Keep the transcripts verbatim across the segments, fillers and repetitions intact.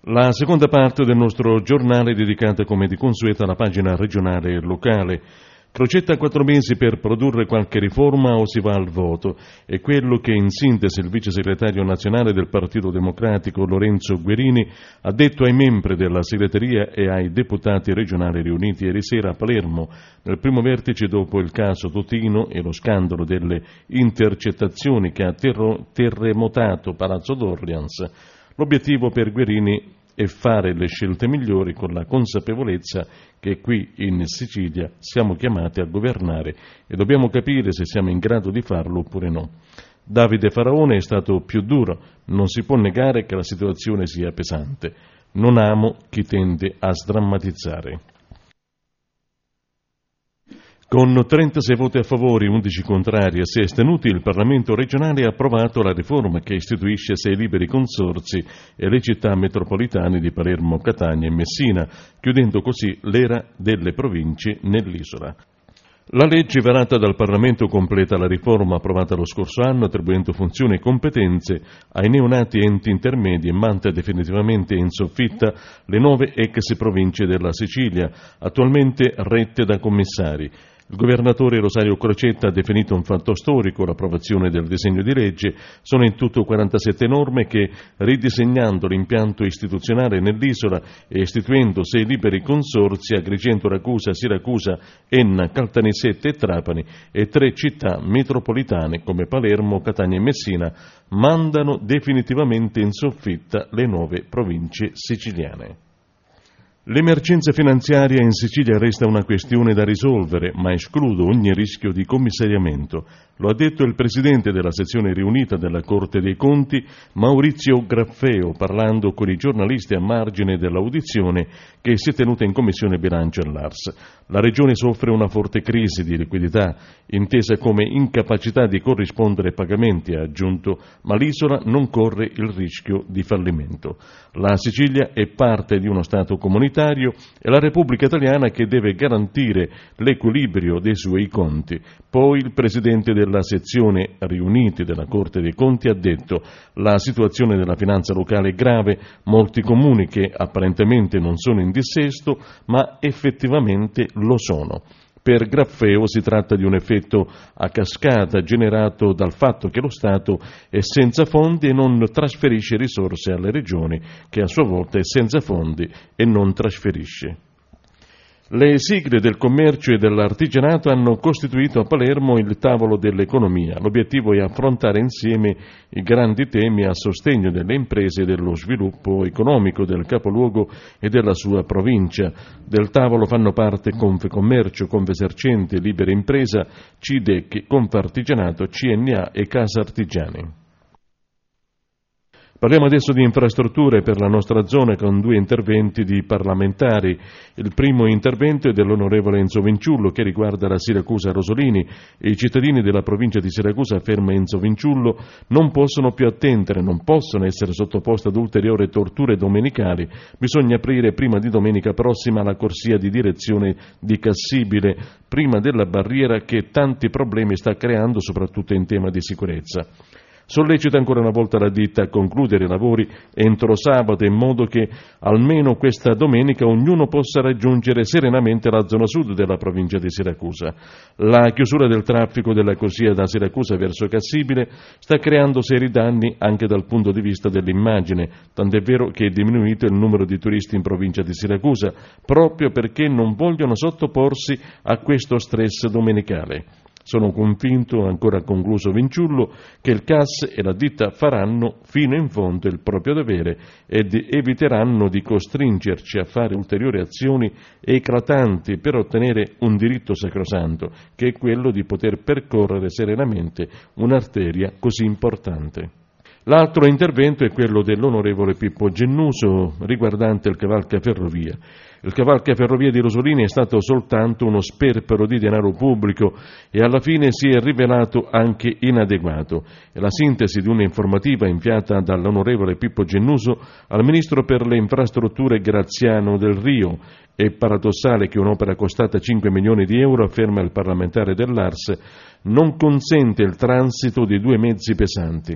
La seconda parte del nostro giornale è dedicata come di consueto alla pagina regionale e locale. Crocetta quattro mesi per produrre qualche riforma o si va al voto? È quello che in sintesi il vice segretario nazionale del Partito Democratico Lorenzo Guerini ha detto ai membri della segreteria e ai deputati regionali riuniti ieri sera a Palermo nel primo vertice dopo il caso Totino e lo scandalo delle intercettazioni che ha terro- terremotato Palazzo d'Orleans. L'obiettivo per Guerini è fare le scelte migliori con la consapevolezza che qui in Sicilia siamo chiamati a governare e dobbiamo capire se siamo in grado di farlo oppure no. Davide Faraone è stato più duro, non si può negare che la situazione sia pesante. Non amo chi tende a sdrammatizzare. Con trentasei voti a favore e undici contrari e sei astenuti, il Parlamento regionale ha approvato la riforma che istituisce sei liberi consorzi e le città metropolitane di Palermo, Catania e Messina, chiudendo così l'era delle province nell'isola. La legge varata dal Parlamento completa la riforma approvata lo scorso anno, attribuendo funzioni e competenze ai neonati enti intermedi e manda definitivamente in soffitta le nuove ex province della Sicilia, attualmente rette da commissari. Il governatore Rosario Crocetta ha definito un fatto storico l'approvazione del disegno di legge. Sono in tutto quarantasette norme che, ridisegnando l'impianto istituzionale nell'isola e istituendo sei liberi consorzi, Agrigento, Ragusa, Siracusa, Enna, Caltanissette e Trapani, e tre città metropolitane come Palermo, Catania e Messina, mandano definitivamente in soffitta le nuove province siciliane. L'emergenza finanziaria in Sicilia resta una questione da risolvere, ma escludo ogni rischio di commissariamento. Lo ha detto il presidente della sezione riunita della Corte dei Conti, Maurizio Graffeo, parlando con i giornalisti a margine dell'audizione che si è tenuta in Commissione Bilancio all'A R S. La Regione soffre una forte crisi di liquidità, intesa come incapacità di corrispondere ai pagamenti, ha aggiunto, ma l'isola non corre il rischio di fallimento. La Sicilia è parte di uno Stato comunitario e la Repubblica Italiana che deve garantire l'equilibrio dei suoi conti. Poi il presidente della sezione riuniti della Corte dei Conti ha detto: la situazione della finanza locale è grave, molti comuni che apparentemente non sono in dissesto, ma effettivamente lo sono. Per Graffeo si tratta di un effetto a cascata generato dal fatto che lo Stato è senza fondi e non trasferisce risorse alle regioni, che a sua volta è senza fondi e non trasferisce. Le sigle del commercio e dell'artigianato hanno costituito a Palermo il tavolo dell'economia. L'obiettivo è affrontare insieme i grandi temi a sostegno delle imprese e dello sviluppo economico del capoluogo e della sua provincia. Del tavolo fanno parte Confcommercio, Confesercenti, Libera Impresa, C I D E C, Confartigianato, C N A e Casa Artigiani. Parliamo adesso di infrastrutture per la nostra zona con due interventi di parlamentari. Il primo intervento è dell'onorevole Enzo Vinciullo che riguarda la Siracusa Rosolini e i cittadini della provincia di Siracusa, afferma Enzo Vinciullo, non possono più attendere, non possono essere sottoposti ad ulteriori torture domenicali. Bisogna aprire prima di domenica prossima la corsia di direzione di Cassibile, prima della barriera che tanti problemi sta creando soprattutto in tema di sicurezza. Sollecita ancora una volta la ditta a concludere i lavori entro sabato in modo che almeno questa domenica ognuno possa raggiungere serenamente la zona sud della provincia di Siracusa. La chiusura del traffico della corsia da Siracusa verso Cassibile sta creando seri danni anche dal punto di vista dell'immagine, tant'è vero che è diminuito il numero di turisti in provincia di Siracusa proprio perché non vogliono sottoporsi a questo stress domenicale. Sono convinto, ancora concluso Vinciullo, che il C A S e la ditta faranno fino in fondo il proprio dovere ed eviteranno di costringerci a fare ulteriori azioni eclatanti per ottenere un diritto sacrosanto, che è quello di poter percorrere serenamente un'arteria così importante. L'altro intervento è quello dell'onorevole Pippo Gennuso riguardante il cavalcaferrovia. Il cavalcaferrovia di Rosolini è stato soltanto uno sperpero di denaro pubblico e alla fine si è rivelato anche inadeguato. È la sintesi di un'informativa inviata dall'onorevole Pippo Gennuso al ministro per le infrastrutture Graziano Del Rio. È paradossale che un'opera costata cinque milioni di euro, afferma il parlamentare dell'A R S, non consente il transito di due mezzi pesanti.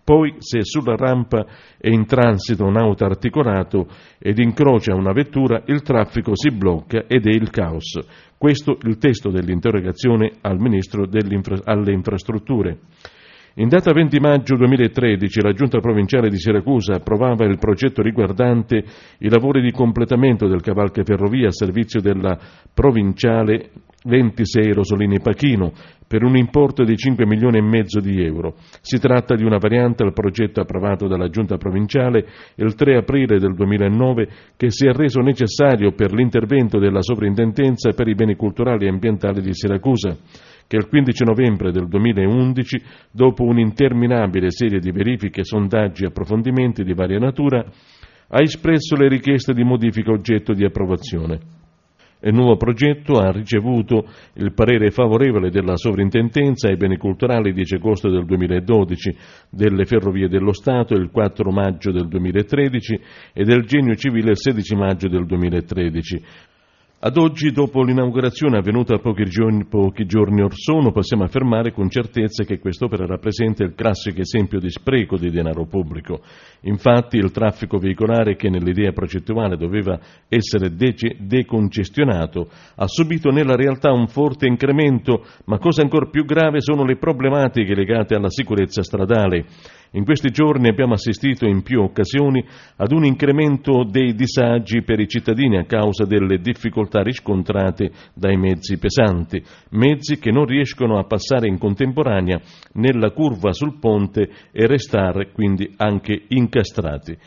Poi, se sulla rampa è in transito un'auto articolato ed incrocia una vettura, il traffico si blocca ed è il caos. Questo il testo dell'interrogazione al Ministro delle infra- alle Infrastrutture. In data venti maggio duemilatredici la Giunta provinciale di Siracusa approvava il progetto riguardante i lavori di completamento del cavalca ferrovia a servizio della provinciale ventisei Rosolini Pachino per un importo di cinque milioni e mezzo di euro. Si tratta di una variante al progetto approvato dalla Giunta provinciale il tre aprile del duemilanove che si è reso necessario per l'intervento della Sovrintendenza per i beni culturali e ambientali di Siracusa, che il quindici novembre del duemilaundici, dopo un'interminabile serie di verifiche, sondaggi e approfondimenti di varia natura, ha espresso le richieste di modifica oggetto di approvazione. Il nuovo progetto ha ricevuto il parere favorevole della Sovrintendenza ai beni culturali il dieci agosto del duemiladodici, delle Ferrovie dello Stato il quattro maggio del duemilatredici e del Genio Civile il sedici maggio del duemilatredici. Ad oggi, dopo l'inaugurazione avvenuta pochi giorni, pochi giorni or sono, possiamo affermare con certezza che quest'opera rappresenta il classico esempio di spreco di denaro pubblico. Infatti il traffico veicolare, che nell'idea progettuale doveva essere de- decongestionato, ha subito nella realtà un forte incremento, ma cosa ancora più grave sono le problematiche legate alla sicurezza stradale. In questi giorni abbiamo assistito in più occasioni ad un incremento dei disagi per i cittadini a causa delle difficoltà riscontrate dai mezzi pesanti, mezzi che non riescono a passare in contemporanea nella curva sul ponte e restare quindi anche incastrati.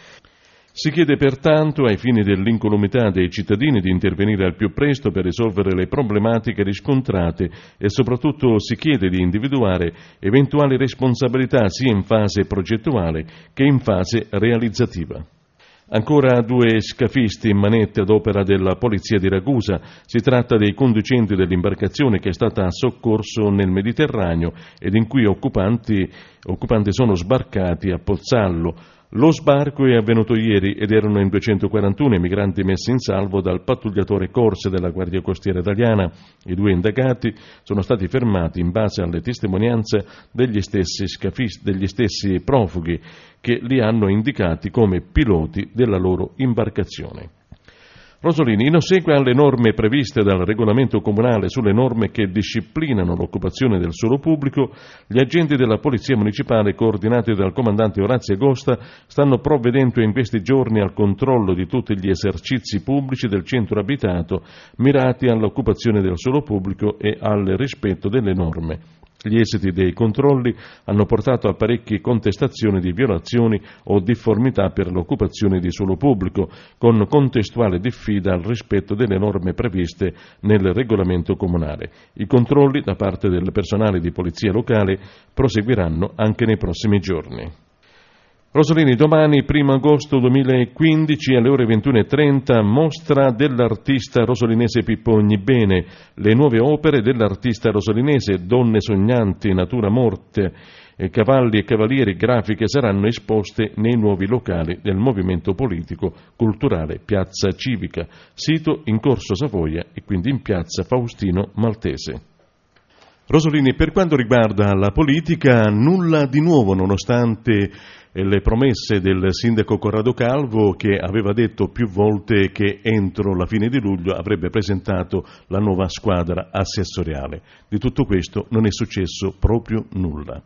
Si chiede pertanto, ai fini dell'incolumità dei cittadini, di intervenire al più presto per risolvere le problematiche riscontrate e soprattutto si chiede di individuare eventuali responsabilità sia in fase progettuale che in fase realizzativa. Ancora due scafisti in manette ad opera della Polizia di Ragusa. Si tratta dei conducenti dell'imbarcazione che è stata soccorso nel Mediterraneo ed in cui occupanti, occupanti sono sbarcati a Pozzallo. Lo sbarco è avvenuto ieri ed erano in duecentoquarantuno i migranti messi in salvo dal pattugliatore Corse della Guardia Costiera Italiana. I due indagati sono stati fermati in base alle testimonianze degli stessi scafisti, degli stessi profughi che li hanno indicati come piloti della loro imbarcazione. Rosolini, in ossequio alle norme previste dal regolamento comunale sulle norme che disciplinano l'occupazione del suolo pubblico, gli agenti della Polizia Municipale, coordinati dal comandante Orazio Agosta, stanno provvedendo in questi giorni al controllo di tutti gli esercizi pubblici del centro abitato mirati all'occupazione del suolo pubblico e al rispetto delle norme. Gli esiti dei controlli hanno portato a parecchie contestazioni di violazioni o difformità per l'occupazione di suolo pubblico, con contestuale diffida al rispetto delle norme previste nel regolamento comunale. I controlli da parte del personale di polizia locale proseguiranno anche nei prossimi giorni. Rosolini, domani, primo agosto duemilaquindici, alle ore ventuno e trenta, mostra dell'artista rosolinese Pippo Ognibene, le nuove opere dell'artista rosolinese, Donne sognanti, Natura morte, e Cavalli e cavalieri, grafiche saranno esposte nei nuovi locali del movimento politico culturale Piazza Civica, sito in Corso Savoia e quindi in piazza Faustino Maltese. Rosolini, per quanto riguarda la politica, nulla di nuovo nonostante le promesse del sindaco Corrado Calvo, che aveva detto più volte che entro la fine di luglio avrebbe presentato la nuova squadra assessoriale. Di tutto questo non è successo proprio nulla.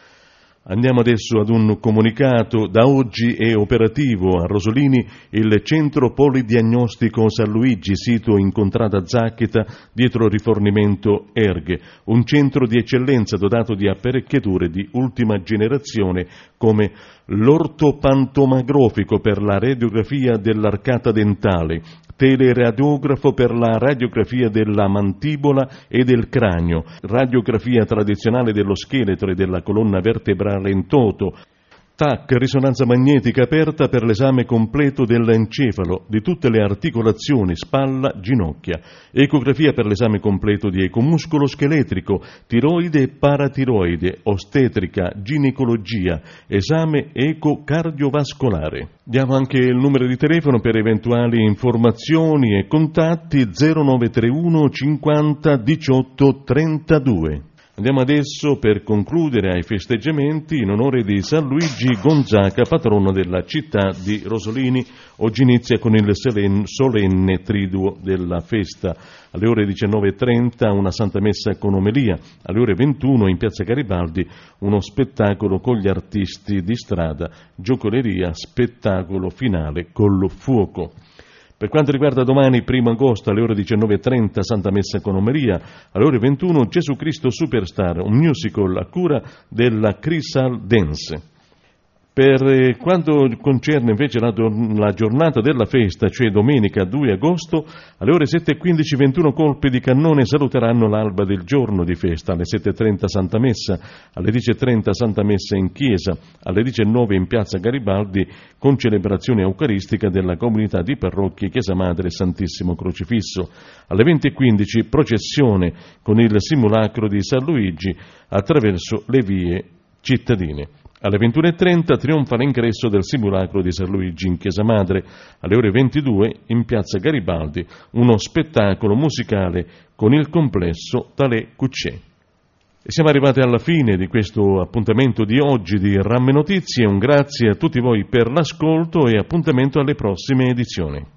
Andiamo adesso ad un comunicato. Da oggi è operativo a Rosolini il centro polidiagnostico San Luigi, sito in contrada Zaccheta dietro rifornimento Erghe, un centro di eccellenza dotato di apparecchiature di ultima generazione come l'ortopantomagrofico per la radiografia dell'arcata dentale, teleradiografo per la radiografia della mantibola e del cranio, radiografia tradizionale dello scheletro e della colonna vertebrale in toto, T A C, risonanza magnetica aperta per l'esame completo dell'encefalo, di tutte le articolazioni, spalla, ginocchia, ecografia per l'esame completo di ecomuscolo scheletrico, tiroide e paratiroide, ostetrica, ginecologia, esame ecocardiovascolare. Diamo anche il numero di telefono per eventuali informazioni e contatti: zero nove tre uno cinquanta diciotto trentadue. Andiamo adesso per concludere ai festeggiamenti in onore di San Luigi Gonzaga, patrono della città di Rosolini. Oggi inizia con il solenne triduo della festa. Alle ore diciannove e trenta una Santa Messa con omelia. Alle ore ventuno in piazza Garibaldi uno spettacolo con gli artisti di strada, giocoleria, spettacolo finale col fuoco. Per quanto riguarda domani, primo agosto, alle ore diciannove e trenta, Santa Messa con omelia, alle ore ventuno Gesù Cristo Superstar, un musical a cura della Chrysal Dance. Per quanto concerne invece la, la giornata della festa, cioè domenica due agosto, alle ore sette e quindici ventuno colpi di cannone saluteranno l'alba del giorno di festa. Alle sette e trenta Santa Messa, alle dieci e trenta Santa Messa in chiesa, alle diciannove in piazza Garibaldi con celebrazione eucaristica della comunità di parrocchie Chiesa Madre Santissimo Crocifisso. Alle venti e quindici processione con il simulacro di San Luigi attraverso le vie cittadine. Alle ventuno e trenta trionfa l'ingresso del simulacro di San Luigi in Chiesa Madre. Alle ore ventidue in piazza Garibaldi uno spettacolo musicale con il complesso Talè Cuccè. E siamo arrivati alla fine di questo appuntamento di oggi di Ramme Notizie. Un grazie a tutti voi per l'ascolto e appuntamento alle prossime edizioni.